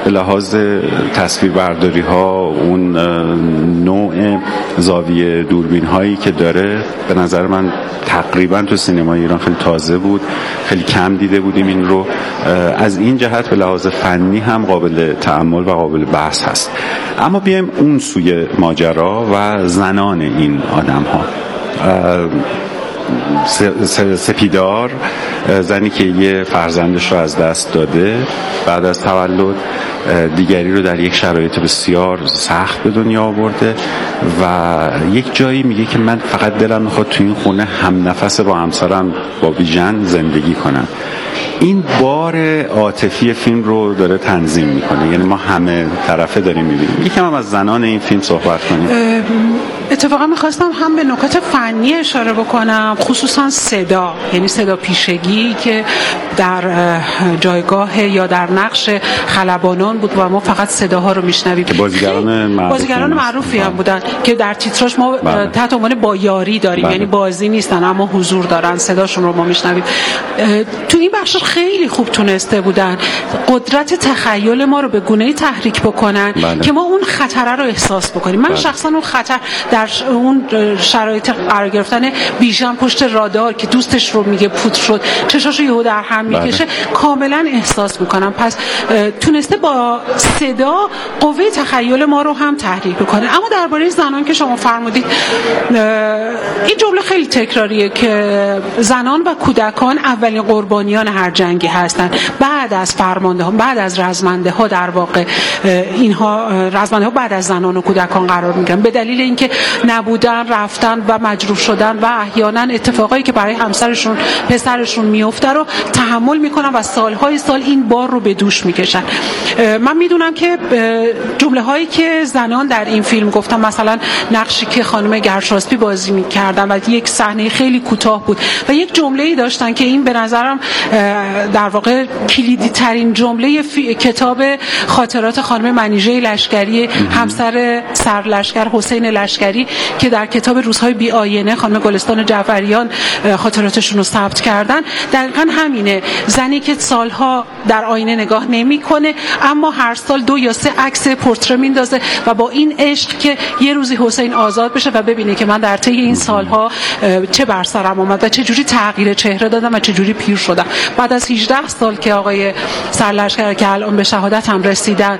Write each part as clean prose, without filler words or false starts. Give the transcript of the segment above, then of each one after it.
به لحاظ تصویربرداری ها، اون نوع زاویه دوربین هایی که داره، به نظر من تقریبا تو سینمای ایران خیلی تازه بود، خیلی کم دیده بودیم این رو. از این جهت به لحاظ فنی هم قابل تأمل و قابل بحث هست. اما بیایم اون سوی ماجرا و زنان این آدم ها. سپیدار، زنی که یه فرزندش رو از دست داده بعد از تولد، دیگری رو در یک شرایط بسیار سخت به دنیا آورده و یک جایی میگه که من فقط دلم میخواد تو این خونه هم نفس با همسرم با بیژن زندگی کنم. این بار عاطفی فیلم رو داره تنظیم میکنه، یعنی ما همه طرفه داریم میبینیم. یکم هم از زنان این فیلم صحبت کنیم. اتفاقا میخواستم هم به نکات فنی اشاره بکنم، خصوصا صدا، یعنی صدا پیشگی که در جایگاه یا در نقش خلبانان بود و ما فقط صداها رو میشنویم که بازیگران معروفی هم بودن که در تیتراژ ما تحت عنوان با یاری داریم، یعنی بازی نیستن اما حضور دارن، صداشون رو ما میشنویم. تو این بخش خیلی خوب تونسته بودن قدرت تخیل ما رو به گونه‌ای تحریک بکنن که ما اون خطر رو احساس بکنیم. من شخصا اون خطر در اون شرایط قرار گرفتن بیژن پشت رادار که دوستش رو میگه پوت شد، چشاشو یهو در هم میکشه، کاملا احساس میکنم. پس تونسته با صدا قوه تخیل ما رو هم تحریک بکنه. اما درباره زنان که شما فرمودید، این جمله خیلی تکراریه که زنان و کودکان اولین قربانیان هر جنگی هستند. بعد از فرمانده ها، بعد از رزمنده ها، در واقع اینها رزمنده ها بعد از زنان و کودکان قرار میگیرن، به دلیل اینکه نبودن، رفتن و مجروح شدن و احیانا اتفاقایی که برای همسرشون، پسرشون میفته رو تحمل میکنن و سالهای سال این بار رو به دوش میکشن. من میدونم که جمله هایی که زنان در این فیلم گفتن، مثلا نقشی که خانم گرشاسبی بازی میکردن و یک صحنه خیلی کوتاه بود و یک جمله‌ای داشتن که این به نظرم در واقع کلیدی ترین جمله کتاب خاطرات خانم منیژه لشکری، همسر سرلشکر حسین لشکری، که در کتاب روزهای بی آینه خانم گلستان جعفریان خاطراتشون رو ثبت کردن، دقیقاً همینه. زنی که سالها در آینه نگاه نمی‌کنه اما هر سال 2 یا 3 عکس پورتره میندازه و با این عشق که یه روزی حسین آزاد بشه و ببینه که من در طی این سالها چه بر سرم اومد و چه جوری تغییر چهره دادم و چه جوری پیر شدم. بعد از 18 سال که آقای سرلشکر که الان به شهادت هم رسیدن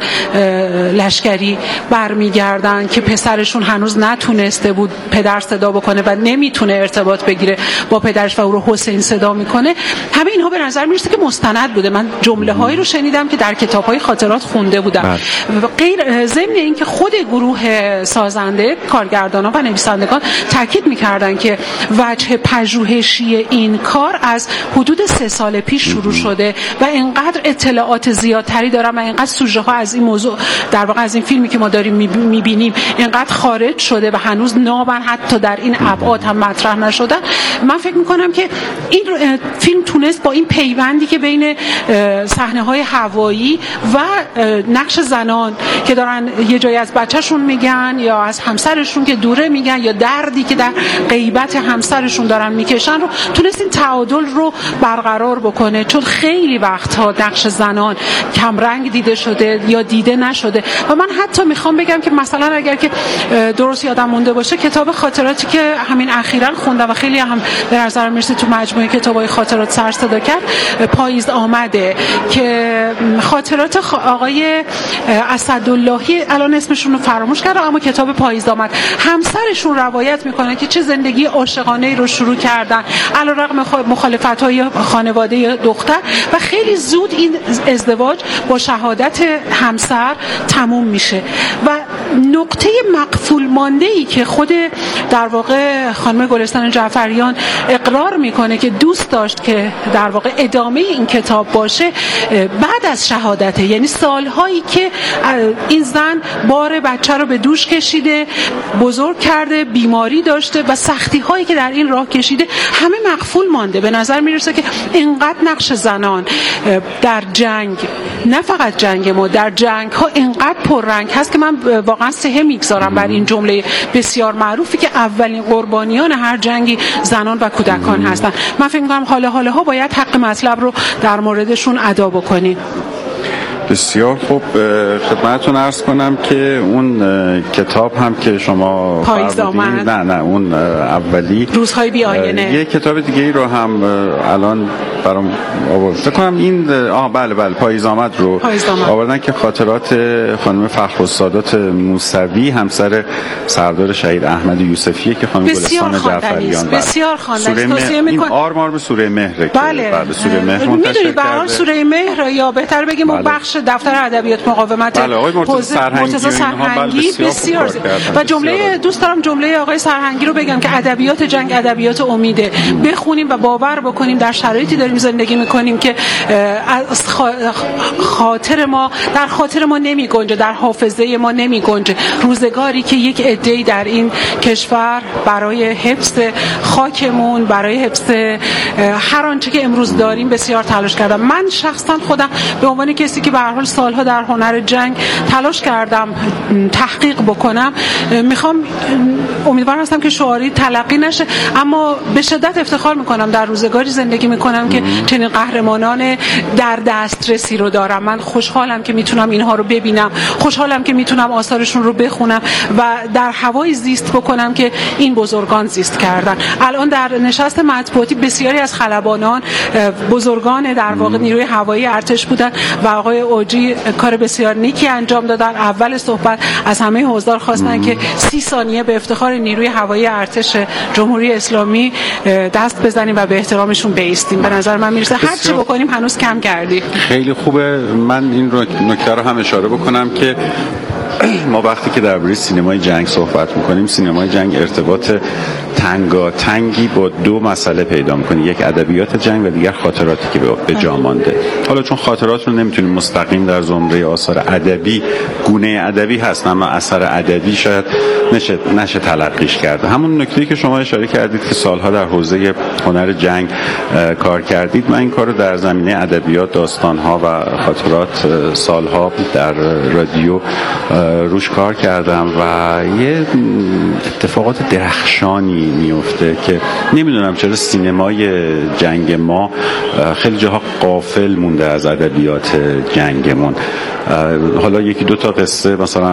لشکری برمیگردن که پسرشون هنوز نتونسته بود پدر صدا بکنه و نمیتونه ارتباط بگیره با پدرش و او رو حسین صدا میکنه، همه اینها به نظر میرسه که مستند بوده. من جمله هایی رو شنیدم که در کتاب‌های خاطرات خونده بودم. غیر ضمن این که خود گروه سازنده، کارگردانان و نویسندگان تاکید میکردن که وجه پژوهشی این کار از حدود 3 سال پیش شروع شده و اینقدر اطلاعات زیادتری دارن و اینقدر سوژه ها از این موضوع، در واقع از این فیلمی که ما داریم میبینیم، اینقدر خارج شده و هنوز نامن حتی در این ابعاد هم مطرح نشدن. من فکر میکنم که این فیلم تونست با این پیوندی که بین صحنه‌های هوایی و نقش زنان که دارن یه جایی از بچه‌شون میگن یا از همسرشون که دوره میگن یا دردی که در غیبت همسرشون دارن میکشن رو تونست این تعادل رو برقرار بکنه. چون خیلی وقتها نقش زنان کم رنگ دیده شده یا دیده نشده و من حتی میخوام بگم که مثلا اگر که درست یادم مونده باشه، کتاب خاطراتی که همین اخیراً خوندم و خیلی هم به نظر میرسه تو مجموعه کتابای خاطرات سر صدا کرد، پاییز آمده، که خاطرات آقای اسداللهی، الان اسمشون رو فراموش کردم، اما کتاب پاییز آمد، همسرشون روایت میکنه که چه زندگی عاشقانه‌ای رو شروع کردن علیرغم مخالفت‌های خانواده دختر و خیلی زود این ازدواج با شهادت همسر تموم میشه. و نقطه مقفول مانده‌ای که خود در واقع خانم گلستان جعفریان اقرار میکنه که دوست داشت که در واقع ادامه این کتاب باشه بعد از شهادت، یعنی سالهایی که این زن بار بچه رو به دوش کشیده، بزرگ کرده، بیماری داشته و سختی هایی که در این راه کشیده، همه مقفول مانده. به نظر میرسه که اینقدر نقش زنان در جنگ، نه فقط جنگ ما، در جنگ ها اینقدر پررنگ هست که من واقعا سهه میگذارم بر این جمله بسیار معروفی که اولین قربانیان هر جنگی زنان و کودکان هستن. من فکر می‌کنم حالا ها باید حق مطلب رو در موردشون ادا بکنیم. بسیار خوب. خدمتتون عرض کنم که اون کتاب هم که شما فرمودین، نه اون اولی روزهای بی آینه، یه کتاب دیگه ای رو هم الان برام آورد. فکر کنم این بله پاییز آمد رو آوردن که خاطرات خانم فخرالسادات موسوی همسر سردار شهید احمد یوسفیه که خانم گلستان جعفریان بسیار خواندنی است. این آرمار به سوره مهر. بله سوره مهر منتشر کرده. به سوره مهر یا بهتر بگیم اون بخش دفتر ادبیات مقاومت مرتضی سرهنگی بسیار و جمله دوست دارم جمله آقای سرهنگی رو بگم که ادبیات جنگ ادبیات امیده. بخونیم و باور بکنیم در شرایطی داریم زندگی میکنیم که خاطر ما نمی گنجه، در حافظه ما نمی گنجه. روزگاری که یک عده‌ای در این کشور برای حفظ خاکمون، برای حفظ هر آنچه که امروز داریم بسیار تلاش کردم. من شخصا خودم به عنوان کسی که به هر حال سالها در هنر جنگ تلاش کردم تحقیق بکنم، امیدوارم هستم که شعاری تلقی نشه، اما به شدت افتخار میکنم در روزگاری زندگی میکنم که چنین قهرمانان در دسترسی رو دارم. من خوشحالم که میتونم اینها رو ببینم، خوشحالم که میتونم آثارشون رو بخونم و در هوای زیست بکنم که این بزرگان زیست کردن. الان در نشست مطبوعاتی بسیاری از خلبانان بزرگان در واقع نیروی هوایی ارتش بودن و آقای اوجی کار بسیار نیکی انجام دادن. اول صحبت از همه حضار خواستن که 30 ثانیه به افتخار نیروی هوایی ارتش جمهوری اسلامی دست بزنیم و به احترامشون بایستیم. به نظر من میرسه هر چی بکنیم هنوز کم کردیم. خیلی خوبه. من این نکته رو هم اشاره بکنم که ما وقتی که درباره سینمای جنگ صحبت میکنیم، سینمای جنگ ارتباط تنگی با دو مسئله پیدا میکنه، یک ادبیات جنگ و دیگر خاطراتی که به جا مانده. حالا چون خاطرات رو نمیتونیم مستقیم در زمره آثار ادبی گونه ادبی هست، اما اثر ادبی شاید نشه تلقیش کرده. همون نکته‌ای که شما اشاره کردید که سالها در حوزه هنر جنگ کار کردید، من این کارو در زمینه ادبیات، داستان‌ها و خاطرات سالها در رادیو روش کار کردم و یه اتفاقات درخشانی میفته که نمیدونم چرا سینمای جنگ ما خیلی جاها غافل مونده از ادبیات جنگمون. حالا یکی دو تا قصه مثلا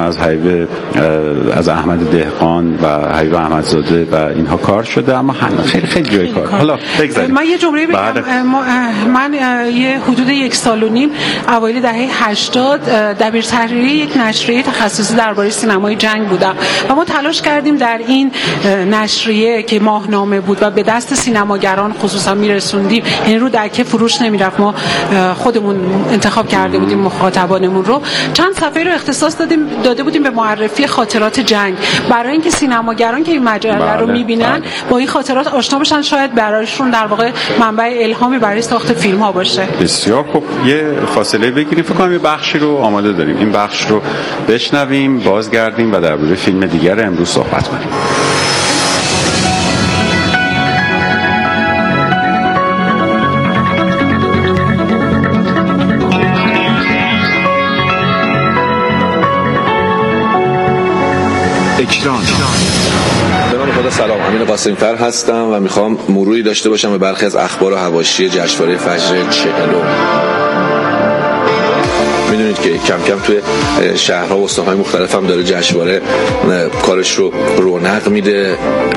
از احمد دهقان و حبیب احمدزاده و اینها کار شده، اما خیلی جای کار. حالا بگذاریم. من یه جمله بگم. من یه حدود 1 سال و نیم اوایل دهه 80 دبیر تحریری یک نشریه تخصصی درباره سینمای جنگ بودم و ما تلاش کردیم در این نشریه که ماهنامه بود و به دست سینماگران خصوصا میرسوندیم، یعنی رو دکه فروش نمیرفت، ما خودمون انتخاب کرده بودیم مخاطبانمون رو، چند صفحه رو اختصاص داده بودیم به معرفی خاطرات جنگ، برای اینکه سینماگران که این مجله رو میبینن با این خاطرات آشنا بشن، شاید برایشون در واقع منبع الهامی برای ساخت فیلم ها باشه. بسیار خوب. یه فاصله بگیریم، فکر کنم یه بخشی رو آماده داریم، این بخش رو بشنویم، بازگردیم و درباره فیلم دیگر امروز صحبت کنیم. به نام خدا. سلام، امین قاسمی‌فر هستم و میخوام مروری داشته باشم به برخی از اخبار و حواشی جشنواره فجر 40. میدونید که کم کم توی شهرها و استان‌های مختلف هم داره جشنواره کارش رو رونق میده.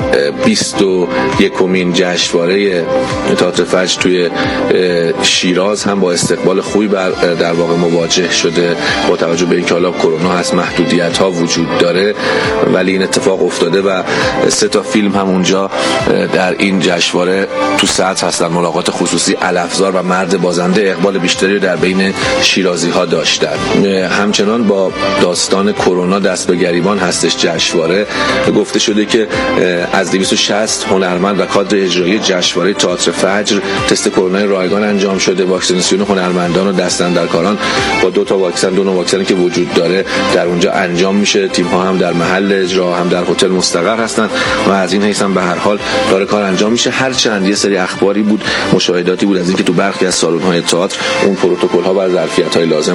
21مین جشنواره تئاتر فجر توی شیراز هم با استقبال خوبی در واقع مواجه شده، با توجه به اینکه حالا کرونا هست، محدودیت‌ها وجود داره، ولی این اتفاق افتاده و 3 تا فیلم هم اونجا در این جشنواره تو سطح هستن. ملاقات خصوصی علفزار و مرد بازنده اقبال بیشتری در بین شیرازی‌ها داشتن. همچنان با داستان کرونا دست به گریبان هستش جشنواره. گفته شده که از 260 هنرمند و کادر اجرایی جشنواره تئاتر فجر تست کرونا رایگان انجام شده. واکسیناسیون هنرمندان و دستاندرکاران با 2 تا واکسن، 2 نوع واکسنی که وجود داره در اونجا انجام میشه. تیم ها هم در محل اجرا هم در هتل مستقر هستن و از این حیث هم به هر حال داره کار انجام میشه. هرچند یه سری اخباری بود، مشاهداتی بود از اینکه تو برخی از سالن های تئاتر اون پروتکل ها و ظرفیت های لازم رعایت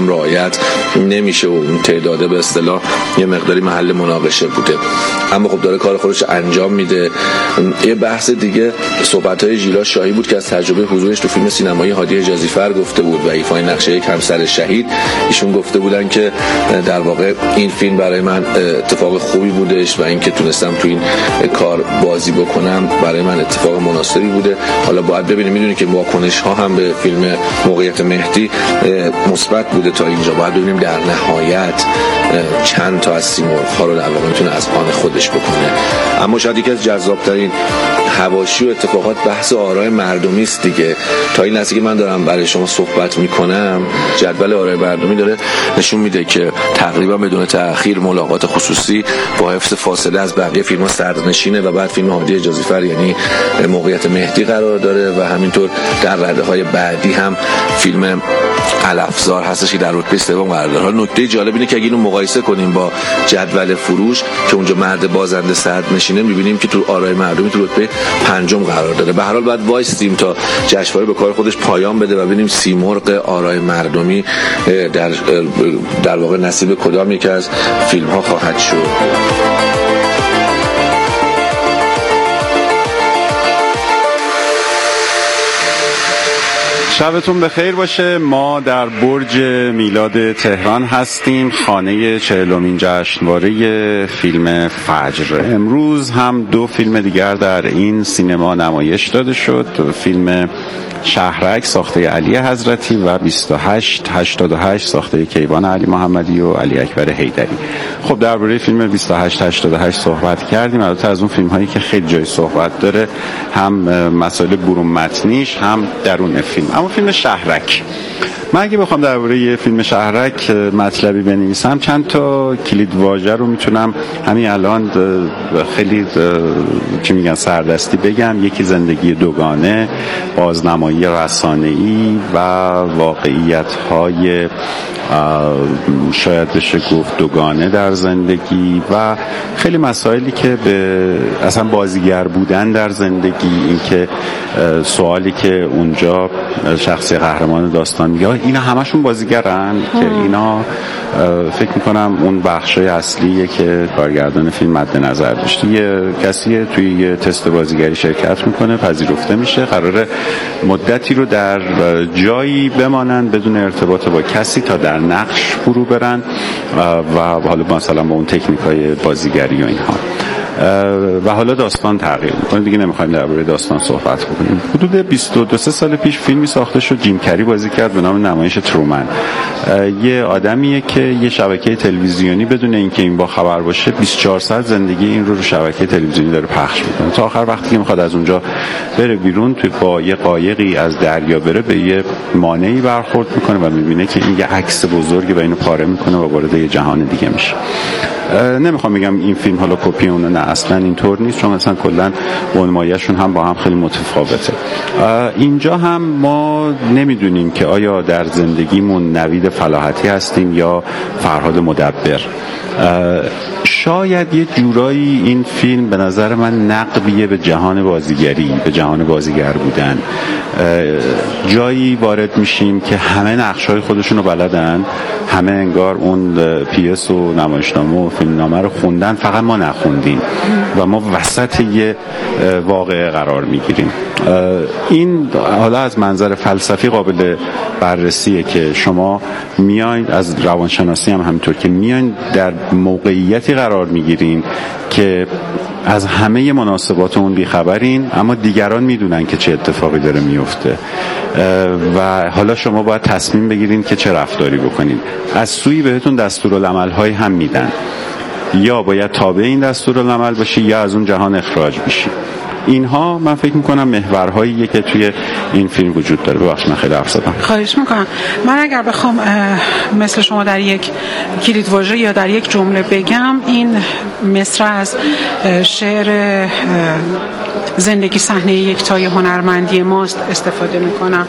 قطع نمیشه و اون تعداده به اصطلاح یه مقداری محل مناقشه بوده، اما خب داره کار خودش انجام میده. یه بحث دیگه صحبت‌های ژیلا شاهی بود که از تجربه حضورش تو فیلم سینمایی هادی حجازی فر گفته بود و ایفای نقش یک همسر شهید. ایشون گفته بودن که در واقع این فیلم برای من اتفاق خوبی بودش و اینکه تونستم تو این کار بازی بکنم برای من اتفاق مناسبی بوده. حالا باید ببینیم، میدونی که واکنش ها هم به فیلم موقعیت مهدی مثبت بوده تا اینجا. باید ببینیم در نهایت چند تا از سیمرغ‌ها رو در واقع میتونه از آن خودش بکنه. اما شاید یکی از جذاب‌ترین حواشی و اتفاقات بحث آرای مردمی است دیگه. تا این لحظه که من دارم برای شما صحبت میکنم جدول آرای مردمی داره نشون میده که تقریبا بدون تأخیر ملاقات خصوصی با حفظ فاصله از بقیه فیلم‌ها صدرنشینه و بعد فیلم هادی حجازی فر یعنی موقعیت مهدی قرار داره و همینطور در رده‌های بعدی هم فیلم علفزار هستش که در رتبه سوم قرار داره. حالا نکته جالب اینه که اگه اینو مقایسه کنیم با جدول فروش که اونجا مرد بازنده صدرنشینه، می‌بینیم که تو آرای مردمی تو رتبه پنجم قرار داره. به هر حال باید وایسیم تا جشنواره به کار خودش پایان بده و ببینیم سیمرغ آرای مردمی در واقع نصیب کدام یکی از فیلم‌ها خواهد شد. شبتون بخیر باشه. ما در برج میلاد تهران هستیم، خانه 40مین جشنواره فیلم فجر. امروز هم 2 فیلم دیگر در این سینما نمایش داده شد. فیلم شهرک ساخته علی حضرتی و 2888 ساخته کیوان علی محمدی و علی اکبر حیدری. خب درباره فیلم 2888 صحبت کردیم. البته از اون فیلم هایی که خیلی جای صحبت داره، هم مسائل برون متنیش هم درون فیلم. اما فیلم شهرک، من اگه بخوام درباره فیلم شهرک مطلبی بنویسم، چند تا کلید واژه رو میتونم همین الان خیلی چی میگن سردستی بگم. یکی زندگی دوگانه، بازنمایی رسانه‌ای و واقعیت‌های شاید بشه گفت دوگانه در زندگی و خیلی مسائلی که به اصلا بازیگر بودن در زندگی، این که سوالی که اونجا شخصی قهرمان داستان میگه اینا همشون بازیگرن که اینا فکر میکنم اون بخشای اصلیه که کارگردان فیلم مد نظر داشته. یه کسی توی یه تست بازیگری شرکت میکنه، پذیرفته میشه، قراره مدتی رو در جایی بمانن بدون ارتباط با کسی تا در نقش فرو برن و حالا مثلا با اون تکنیکای بازیگری و اینها. و حالا داستان تغییر میکنه دیگه، نمیخوایم درباره داستان صحبت کنیم. حدود 22 سال پیش فیلمی ساخته شد، جیم کری بازی کرد به نام نمایش ترومن. یه آدمیه که یه شبکه تلویزیونی بدون اینکه این با خبر باشه 24 ساعت زندگی این رو شبکه تلویزیونی داره پخش میکنه تا آخر وقتی که میخواد از اونجا بره بیرون، توی با یه قایقی از دریا بره به یه مانعی برخورد میکنه و میبینه که این یه عکس بزرگه و اینو پاره میکنه و وارد یه جهان دیگه میشه. نمیخوام بگم این فیلم حالا کپی اونه، نه اصلا اینطور نیست، چون مثلا کلا بنمایه‌شون هم با هم خیلی متفاوته. اینجا هم ما نمیدونیم که آیا در زندگیمون نوید فلاحتی هستیم یا فرهاد مدبر. شاید یه جورایی این فیلم به نظر من نقبیه به جهان بازیگری، به جهان بازیگر بودن. جایی وارد میشیم که همه نقش‌های خودشونو بلدن، همه انگار اون پیس و نمایشنامه و فیلمنامه رو خوندن، فقط ما نخوندیم و ما وسط یه واقعه قرار میگیریم. این حالا از منظر فلسفی قابل بررسیه که شما میایین، از روانشناسی هم همینطور، که میایین در موقعیتی قرار میگیرین که از همه مناسبات اون بیخبرین، اما دیگران میدونن که چه اتفاقی داره میفته و حالا شما باید تصمیم بگیرین که چه رفتاری بکنین. از سوی بهتون دستورالعمل‌های هم میدن، یا باید تابع این دستورالعمل باشی یا از اون جهان اخراج بشی. اینها من فکر میکنم محورهاییه که توی این فیلم وجود داره. ببخشید من خیلی حرف زدم. خواهش میکنم. من اگر بخوام مثل شما در یک کلیدواژه یا در یک جمله بگم، این مصرع از شعر زندگی صحنه یکتای هنرمندی ماست استفاده میکنم.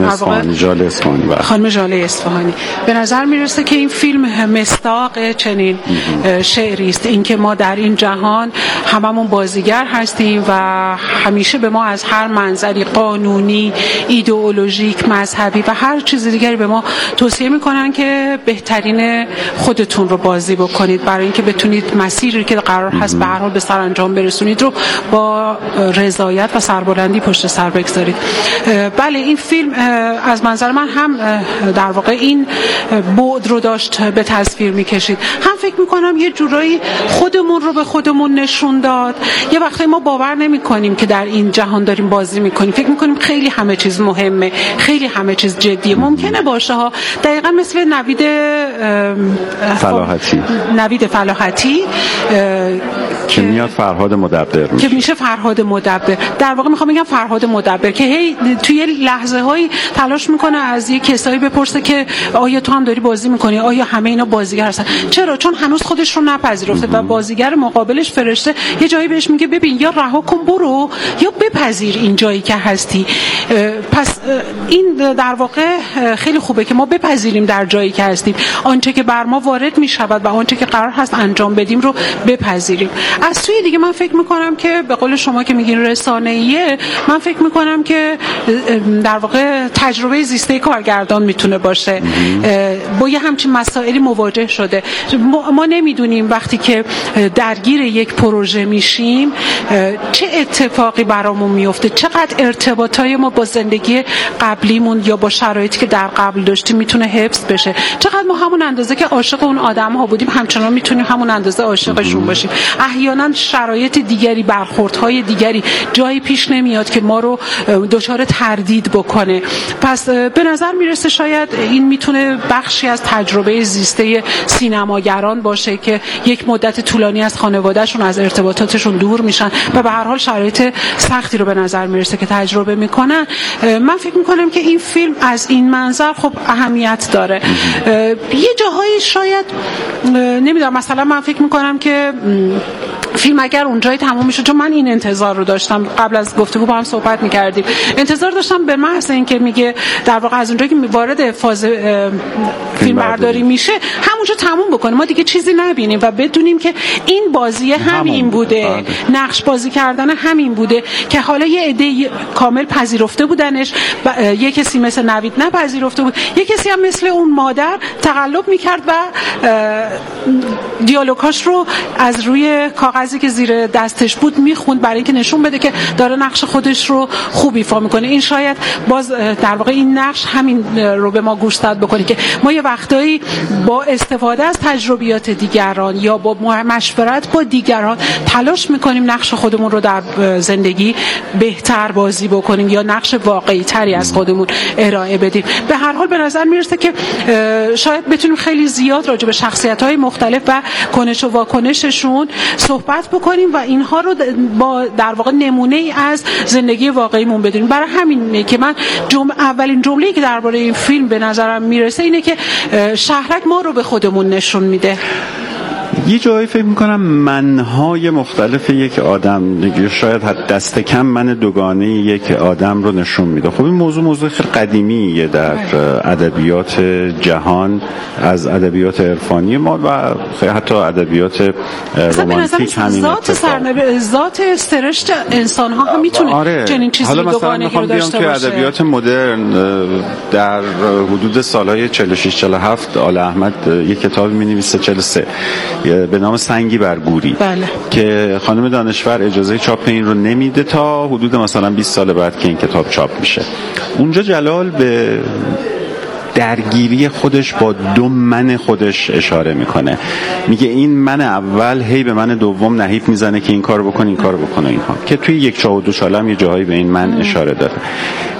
خانم ژاله اصفهانی. به نظر میرسه که این فیلم مصداق چنین شعری است، اینکه ما در این جهان هممون بازیگر هستیم و همیشه به ما از هر منظری قانونی، ایدئولوژیک، مذهبی و هر چیز دیگری به ما توصیه میکنن که بهترین خودتون رو بازی بکنید برای اینکه بتونید مسیری که قرار هست به هر حال به سرانجام برسونید رو با رضایت و سربلندی پشت سر بگذارید. بله، این فیلم از منظر من هم در واقع این بعد رو داشت به تصویر میکشید، هم فکر میکنم یه جورایی خودمون رو به خودمون نشون داد. یه وقتی ما باور نمیکنیم که در این جهان داریم بازی میکنیم، فکر میکنیم خیلی همه چیز مهمه، خیلی همه چیز جدیه. ممکنه باشه ها، دقیقاً مثل نوید فلاحتی که میاد فرهاد مدبر میشه، که میشه فرهاد مدبر. در واقع میخوام بگم فرهاد مدبر که هی توی لحظه هایی تلاش میکنه از یک کسایی بپرسه که آیا تو هم داری بازی میکنی، آیا همه اینا بازیگر هستن. چرا؟ چون هنوز خودش رو نپذیرفته و بازیگر مقابلش فرشته یه جایی بهش میگه ببین یا رها کن برو یا بپذیر این جایی که هستی. پس این در واقع خیلی خوبه که ما بپذیریم در جایی که هستیم، آنچه که بر ما وارد میشود و آنچه که قرار هست انجام بدیم رو بپذیریم. از سوی دیگه من فکر میکنم که به قول شما که میگین رسانه‌ایه، من فکر میکنم که در واقع تجربه زیسته کارگردان میتونه باشه. با یه همچین مسائلی مواجه شده. ما نمیدونیم وقتی که درگیر یک پروژه میشیم چه اتفاقی برامون میفته، چقدر ارتباطای ما با زندگی قبلیمون یا با شرایطی که در قبل داشتیم میتونه حفظ بشه، چقدر ما همون اندازه که عاشق اون آدم‌ها بودیم همچنان میتونیم همون اندازه عاشقشون باشیم. احیانا شرایط دیگری، برخوردهای دیگری جایی پیش نمیاد که ما رو دچار تردید بکنه. پس به نظر میرسه شاید این میتونه بخشی از تجربه زیسته سینماگران باشه که یک مدت طولانی از خانوادهشون، از ارتباطاتشون دور میشن و به هر حال شرایط سختی رو به نظر میرسه که تجربه میکنن. من فکر میکنم که این فیلم از این منظر خب اهمیت داره. یه جاهایی شاید نمیدونم، مثلا من فکر میکنم که فیلم اگر اونجایی تموم میشه، چون من این انتظار رو داشتم، قبل از گفتگو با هم صحبت میکردیم، انتظار داشتم به محض اینکه میگه در واقع از اونجایی که وارد فاز فیلم برداری میشه همونجا تموم بکنه، ما دیگه چیزی نبینیم و بدونیم که این بازی همین بوده، نقش بازی کردن همین بوده که حالا یه عده کامل پذیرفته بودنش، یه کسی مثل نوید نپذیرفته بود، یه کسی هم مثل اون مادر تقلب میکرد و دیالوگاش رو از روی کاغذی که زیر دستش بود میخوند برای اینکه نشون بده که داره نقش خودش رو خوب ایفا میکنه. این شاید باز در واقع این نقش همین رو به ما گوشزد بکنه که ما یه وقتایی با استفاده از تجربیات دیگران یا با مشورت با دیگران تلاش میکنیم نقش خودمون رو در زندگی بهتر بازی بکنیم یا نقش واقعی تری از خودمون ارائه بدیم. به هر حال به نظر میرسه که شاید بتونیم خیلی زیاد راجع به شخصیت‌های مختلف و کنش و واکنششون صحبت بکنیم و اینها رو با در واقع نمونه‌ای از زندگی واقعیمون بدونیم. برای همینه که من اولین جمله‌ای که درباره این فیلم به نظرم میرسه اینه که شهرک ما رو به خودمون نشون میده. یه جایی فکر میکنم منهای مختلف یک آدم، شاید دست کم من دوگانه یک آدم رو نشون میده. خب این موضوع خیلی قدیمیه در ادبیات جهان، از ادبیات عرفانی ما و حتی ادبیات رمانتیک همین ذات سرشت انسان ها هم میتونه چنین چیزی دوگانه رو داشته باشه. که ادبیات مدرن در حدود سالهای 46-47 آل احمد یک کتابی می‌نویسه 43 به نام سنگی بر گوری. بله. که خانم دانشور اجازه چاپ این رو نمیده تا حدود مثلا 20 سال بعد که این کتاب چاپ میشه. اونجا جلال به درگیری خودش با دو من خودش اشاره میکنه، میگه این من اول هی به من دوم نهیب میزنه که این کار بکن این کار بکن اینها، که توی یک چاه و دو چاله هم یه جاهایی به این من اشاره داره.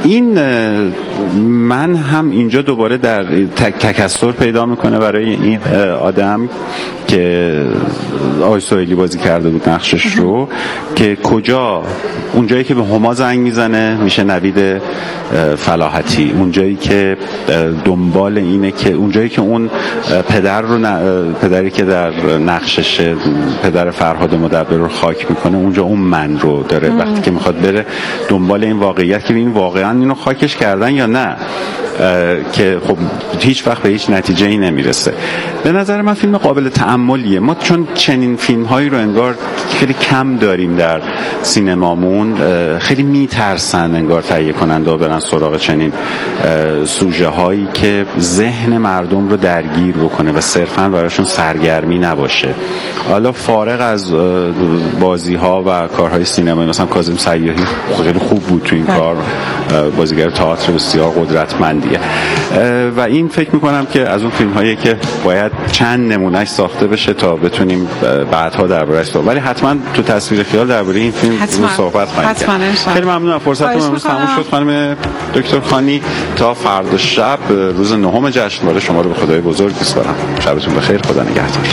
این من هم اینجا دوباره در تکثر پیدا میکنه برای این آدم که آقای سهیلی بازی کرده بود نقشش رو، که کجا اونجایی که به هما زنگ میزنه میشه نوید فلاحتی، اونجایی که دنبال اینه که اونجایی که اون پدری که در نقشش پدر فرهاد مدبر رو خاک میکنه، اونجا اون من رو داره وقتی که میخواد بره دنبال این واقعیت که این واقعا اینو خاکش کردن یا نه، که خب هیچ وقت به هیچ نتیجه‌ای نمیرسه. به نظر من فیلم قابل تأملیه. ما چون چنین فیلم‌هایی رو انگار خیلی کم داریم در سینمامون، خیلی میترسن انگار تهیه کننده برن سراغ چنین سوژه هایی که ذهن مردم رو درگیر بکنه و صرفاً براشون سرگرمی نباشه. حالا فارغ از بازی ها و کارهای سینمایی، مثلا کاظم سیاحی خیلی خوب بود تو این کار، بازیگر تئاتر بسیار قدرتمندیه و این فکر میکنم که از اون فیلم هایی که باید چند نمونهش ساخته بشه تا بتونیم بعدها درباره‌اش صحبت، ولی حتما تو تصویر خیال درباره این فیلم رو صحبت کنیم. خیلی ممنونم. فرصتمون امروز تموم شد خانم دکتر خانی. تا فردا شب روز 9 جشنواره شما رو به خدای بزرگ میسپارم. شبتون بخیر. خدا نگهدار.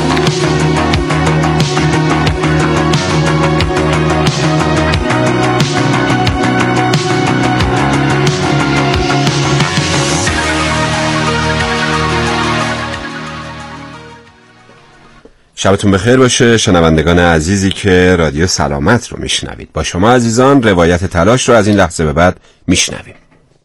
شبتون بخیر باشه شنوندگان عزیزی که رادیو سلامت رو میشنوید. با شما عزیزان روایت تلاش رو از این لحظه به بعد میشنویم.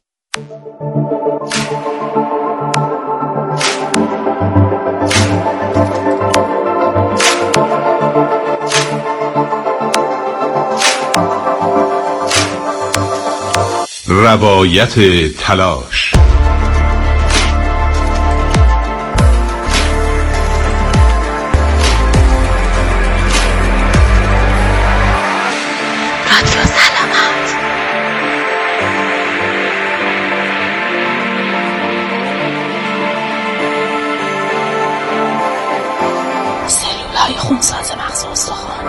روایت تلاش. سلول‌های خونساز مغز استخوان.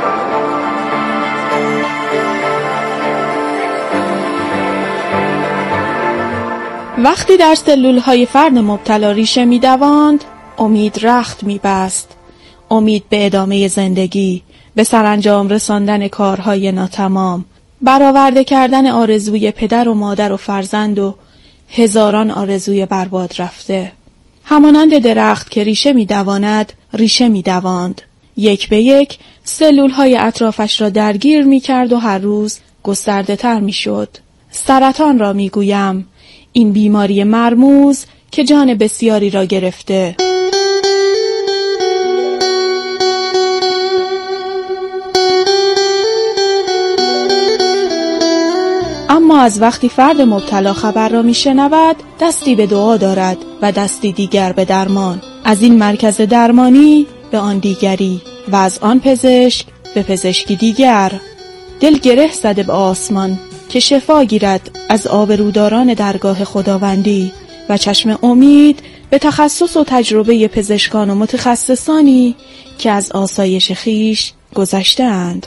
وقتی در سلول‌های فرد مبتلا ریشه می‌دواند، امید رخت می‌بست. امید به ادامه زندگی، به سرانجام رساندن کارهای ناتمام، برآورده کردن آرزوی پدر و مادر و فرزند و هزاران آرزوی برباد رفته. همانند درخت که ریشه می‌دواند، ریشه می‌دواند. یک به یک سلول‌های اطرافش را درگیر می‌کرد و هر روز گسترده‌تر می‌شد. سرطان را می‌گویم، این بیماری مرموز که جان بسیاری را گرفته. اما از وقتی فرد مبتلا خبر را میشنود، دستی به دعا دارد و دستی دیگر به درمان. از این مرکز درمانی به آن دیگری و از آن پزشک به پزشکی دیگر. دل گره زده به آسمان که شفا گیرد از آبروداران درگاه خداوندی و چشم امید به تخصص و تجربه پزشکان و متخصصانی که از آسایش خویش گذشته‌اند.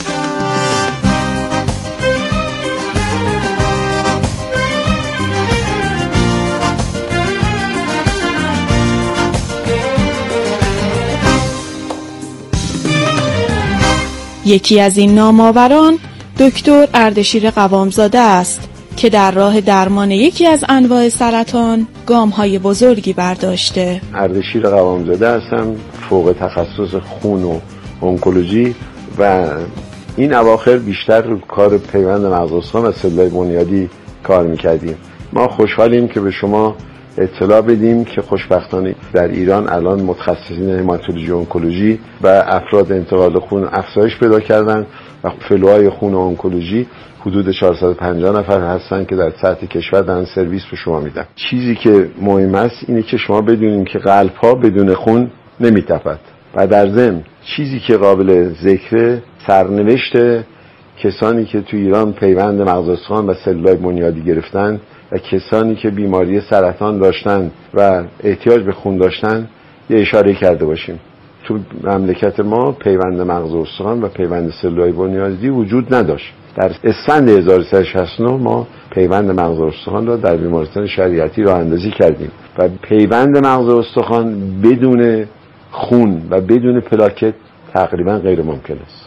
یکی از این نامآوران دکتر اردشیر قوامزاده است که در راه درمان یکی از انواع سرطان گام‌های بزرگی برداشته. اردشیر قوامزاده هستم، فوق تخصص خون و انکولوژی و این اواخر بیشتر رو کار پیوند مغز استخوان و سلول‌های بنیادی کار می‌کردیم. ما خوشحالیم که به شما اطلاع بدیم که خوشبختانه در ایران الان متخصصین هماتولوژی و انکولوژی و افراد انتقال خون افزایش پیدا کردن و فلوهای خون و انکولوژی حدود 450 نفر هستن که در سطح کشور دارن سرویس به شما میدن. چیزی که مهم است اینه که شما بدونیم که قلب‌ها بدون خون نمیتپد و در ضمن چیزی که قابل ذکره سرنوشت کسانی که تو ایران پیوند مغز استخوان و سلول‌های بنیادی گرفتن و کسانی که بیماری سرطان داشتن و احتیاج به خون داشتن یه اشاره کرده باشیم. تو مملکت ما پیوند مغز استخوان و پیوند سلولای بنیادی وجود نداشت. در اسفند 1369 ما پیوند مغز استخوان را در بیمارستان شریعتی راه اندازی کردیم و پیوند مغز استخوان بدون خون و بدون پلاکت تقریبا غیر ممکن است.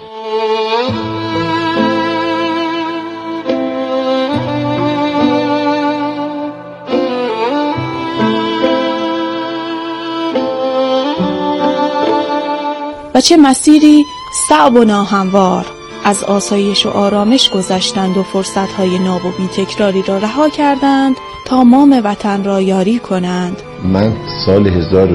و چه مسیری صعب و ناهموار از آسایش و آرامش گذشتند و فرصت‌های ناب و بی‌تکراری را رها کردند تا مام وطن را یاری کنند. من سال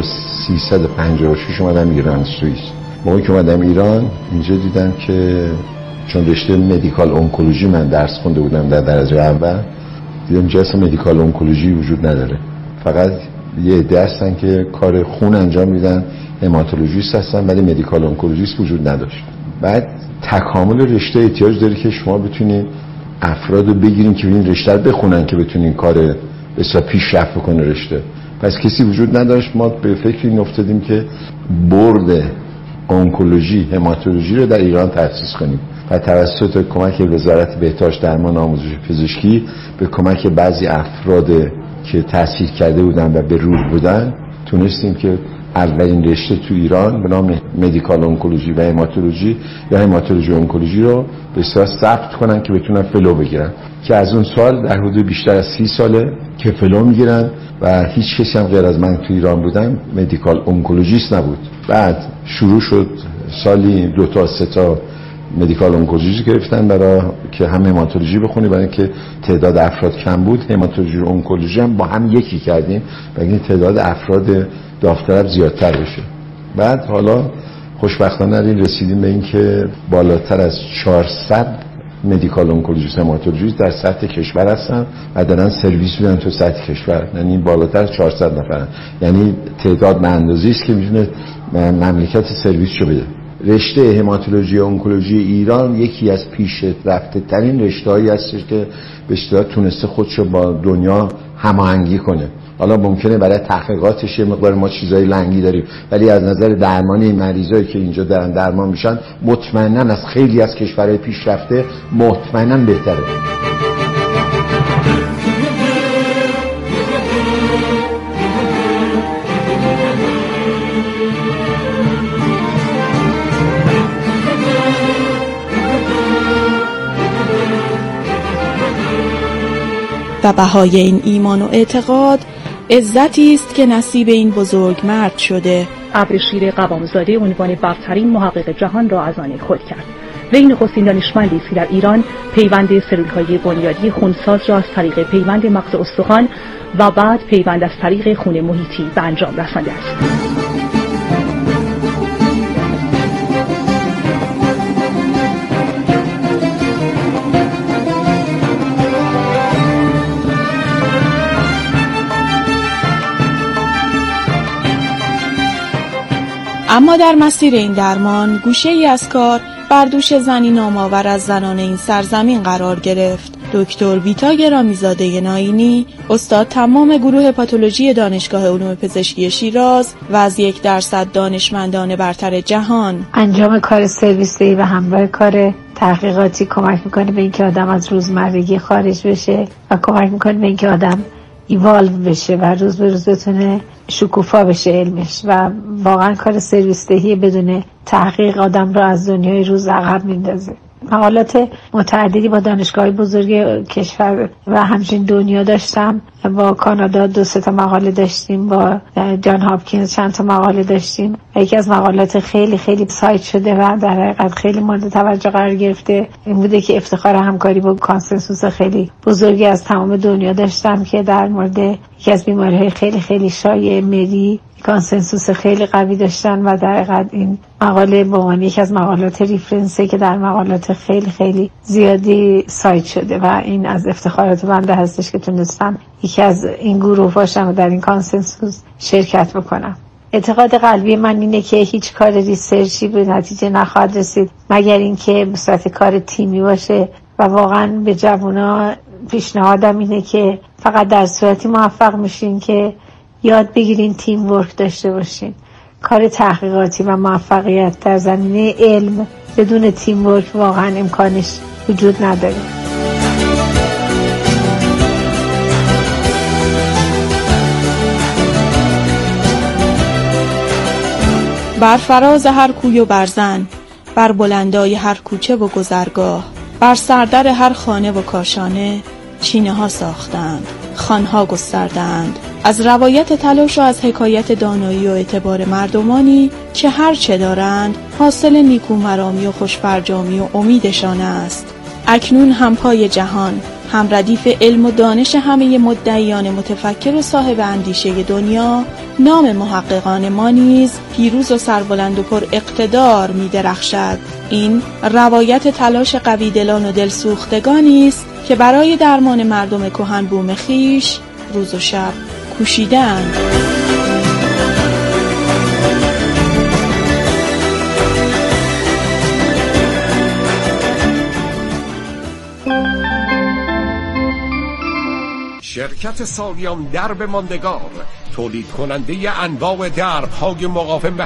1356 اومدم ایران، سوئیس. موقعی که اومدم ایران اینجا دیدم که چون رشته مدیکال اونکولوژی من درس خونده بودم در درجه اول، دیدم جلسه مدیکال اونکولوژی وجود نداره، فقط یه عده هستن که کار خون انجام میدن، هماتولوژیست هستن، ولی مدیکال اونکولوژیست وجود نداشت. بعد تکامل رشته احتیاج داره که شما بتونید افراد رو بگیرین که این رشته رو بخونن که بتونین کار بسیار پیشرفت بکنه رشته. پس کسی وجود نداشت. ما به فکر این افتادیم که بورد اونکولوژی هماتولوژی رو در ایران تأسیس کنیم و توسط کمک وزارت بهداشت درمان آموزش پزشکی به کمک بعضی افراد که تحصیل کرده بودن و به روز بودن تونستیم که اولین رشته تو ایران به نام مدیکال اونکولوژی و هماتولوژی یا هماتولوژی اونکولوژی رو بسیار ثبت کنن که بتونن فلو بگیرن، که از اون سال در حدود بیشتر از 30 ساله که فلو میگیرن و هیچ کسی هم غیر از من تو ایران بودم مدیکال اونکولوژیست نبود. بعد شروع شد سالی 2 تا 3 تا مدیکال اونکولوژی گرفتن برای که هم هماتولوژی بخونی، برای اینکه تعداد افراد کم بود. هماتولوژی و اونکولوژی هم با هم یکی کردیم برای اینکه تعداد افراد داوطلب زیادتر بشه. بعد حالا خوشبختانه رسیدیم به این که بالاتر از 400 مدیکال اونکولوژیست هماتولوژیست در سطح کشور هستن و دارن سرویس میدن تو سطح کشور، یعنی بالاتر از 400 نفرن، یعنی تعداد به اندازه‌ای است که میتونه مملکت سرویسشو بده. رشته هماتولوژی و اونکولوژی ایران یکی از پیشرفته ترین رشته‌هایی هستش که به اصطلاح تونسته خودشو با دنیا هماهنگی کنه. حالا ممکنه برای تحقیقاتش یه مقدار ما چیزای لنگی داریم، ولی از نظر درمانی مریضایی که اینجا دارن درمان میشن مطمئناً از خیلی از کشورهای پیشرفته مطمئناً بهتره. و بهای این ایمان و اعتقاد عزتی است که نصیب این بزرگ مرد شده. ابرشیر قوامزاده عنوان برترین محقق جهان را از آن خود کرد. وی نخستین دانشمندی است که در ایران پیوند سلول‌های بنیادی خونساز را از طریق پیوند مغز استخوان و بعد پیوند از طریق خون محیطی به انجام رسانده است. اما در مسیر این درمان گوشه‌ای از کار بر دوش زنی نام‌آور از زنان این سرزمین قرار گرفت. دکتر ویتا گرامیزاده ناینی، استاد تمام گروه پاتولوژی دانشگاه علوم پزشکی شیراز و از 1% دانشمندان برتر جهان، انجام کار سرویس‌دهی و همراه کار تحقیقاتی کمک میکنه به اینکه آدم از روزمرگی خارج بشه و کمک میکنه به اینکه آدم ایوالو بشه و روز به روز بتونه شکوفا بشه علمش، و واقعا کار سرویس‌دهی بدون تحقیق آدم رو از دنیای روز عقب میندازه. مقالات متعددی با دانشگاه بزرگ کشور و همچنین دنیا داشتم. با کانادا 2-3 تا مقاله داشتیم، با جان هاپکینز چند تا مقاله داشتیم. یکی از مقالات خیلی خیلی سایت شده و در حقیقت خیلی مورد توجه قرار گرفته این بوده که افتخار همکاری با کانسنسوس خیلی بزرگی از تمام دنیا داشتم که در مورد یکی از بیماری‌های خیلی خیلی شایع مری کانسنسوس خیلی قوی داشتن و در حقیقت این مقاله به عنوان یکی از مقالات ریفرنسه که در مقالات خیلی خیلی زیادی سایت شده و این از افتخارات بنده هستش که تونستم یکی از این گروه باشم و در این کانسنسوس شرکت بکنم. اعتقاد قلبی من اینه که هیچ کار ریسرچی به نتیجه نخواهد رسید مگر اینکه به صورت کار تیمی باشه و واقعا به جوونا پیشنهادم اینه که فقط در صورتی موفق میشین که یاد بگیرین تیم ورک داشته باشین. کار تحقیقاتی و موفقیت در زمینه علم بدون تیم ورک واقعا امکانش وجود نداره. بر فراز هر کوی و برزن، بر بلندای هر کوچه و گذرگاه، بر سردر هر خانه و کاشانه چینه ها ساختند، خانها گستردند. از روایت تلاش و از حکایت دانایی و اعتبار مردمانی که هر چه دارند حاصل نیکومرامی و خوشفرجامی و امیدشان است. اکنون هم پای جهان، هم ردیف علم و دانش همه مدعیان متفکر و صاحب اندیشه دنیا، نام محققان ما نیز پیروز و سربلند و پر اقتدار می درخشد. این روایت تلاش قوی دلان و دلسوختگانی است که برای درمان مردم کهن بوم خویش روز و شب کوشیدند. شرکت سالیان درب ماندگار، تولید کننده انواع درب‌های مقاوم به